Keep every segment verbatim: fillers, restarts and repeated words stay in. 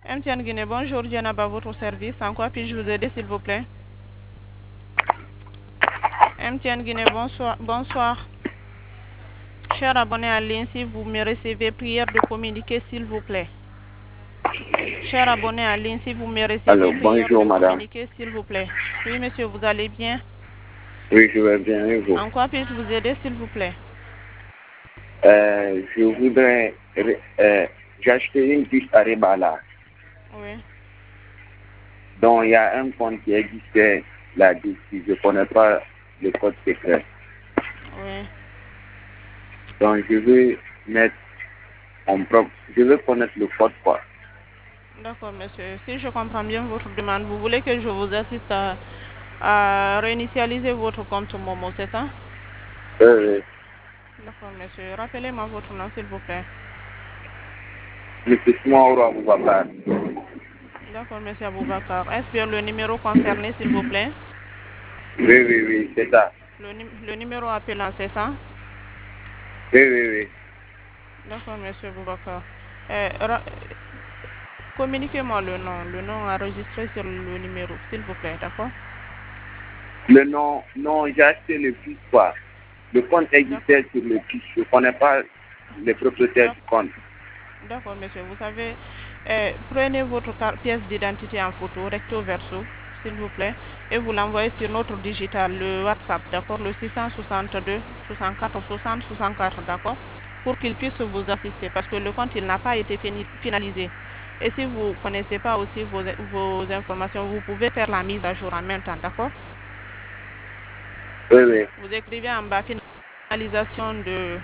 M T N Guinée, bonjour, Diana à votre service. En quoi puis-je vous aider, s'il vous plaît? M T N Guinée, bonsoir. Bonsoir. Cher abonné en ligne, si vous me recevez, prière de communiquer, s'il vous plaît. Cher abonné en ligne, si vous me recevez, Alors, prière bonjour, de madame. communiquer, s'il vous plaît. Oui, monsieur, vous allez bien? Oui, je vais bien, et vous? En quoi puis-je vous aider, s'il vous plaît? Euh, je voudrais... Euh, j'ai acheté une puce à Rebala, Oui. dont il y a un compte qui existait là-dessus. Je ne connais pas le code secret. Oui. Donc, je veux mettre mon propre... Je veux connaître le code, quoi. D'accord, monsieur. Si je comprends bien votre demande, vous voulez que je vous assiste à, à réinitialiser votre compte Momo, c'est ça? Euh, D'accord, monsieur. Rappelez-moi votre nom, s'il vous plaît. le paiement au Aboubacar. D'accord, monsieur Aboubakar. Est-ce bien le numéro concerné, s'il vous plaît? Oui, oui, oui, c'est ça. Le, nu- le numéro appelant, c'est ça? Oui, oui, oui. D'accord, monsieur Aboubakar. Euh, ra- Communiquez-moi le nom, le nom enregistré sur le numéro, s'il vous plaît, d'accord? Le nom, non, j'ai acheté le puce, quoi. Le compte D'accord, existait sur le puce. Je ne connais pas les propriétaires du d'ac- compte. d'accord, monsieur. Vous savez, euh, prenez votre car- pièce d'identité en photo, recto verso, s'il vous plaît, et vous l'envoyez sur notre digital, le WhatsApp, d'accord? Le six cent soixante-deux, soixante-quatre, soixante, soixante-quatre, d'accord? Pour qu'il puisse vous assister, parce que le compte, il n'a pas été fini- finalisé. Et si vous ne connaissez pas aussi vos, vos informations, vous pouvez faire la mise à jour en même temps, d'accord? Oui, oui. Vous écrivez en bas finalisation de,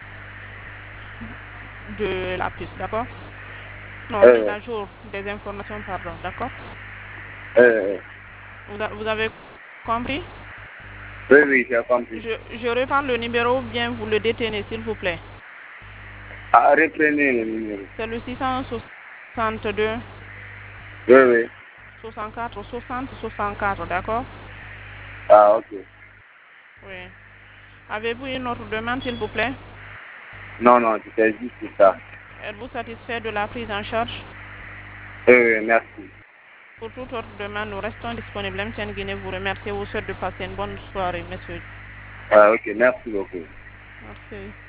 de la puce, d'accord? Non, mise Euh, à jour des informations, pardon, d'accord? euh, Vous, a- vous avez compris? oui, oui, j'ai compris. Je, je reprends le numéro, bien vous le détenez, s'il vous plaît. Ah, reprenez le numéro. C'est le six cent soixante-deux, Oui, oui. soixante-quatre, soixante, soixante-quatre, d'accord? Ah, ok. Oui. Avez-vous une autre demande, s'il vous plaît? Non, non, c'était juste ça. Êtes-vous satisfait de la prise en charge? Oui, oui, merci. Pour toute autre demande, nous restons disponibles. M T N Guinée vous remercie et vous souhaite de passer une bonne soirée, monsieur. Ah, ok, merci beaucoup. Merci.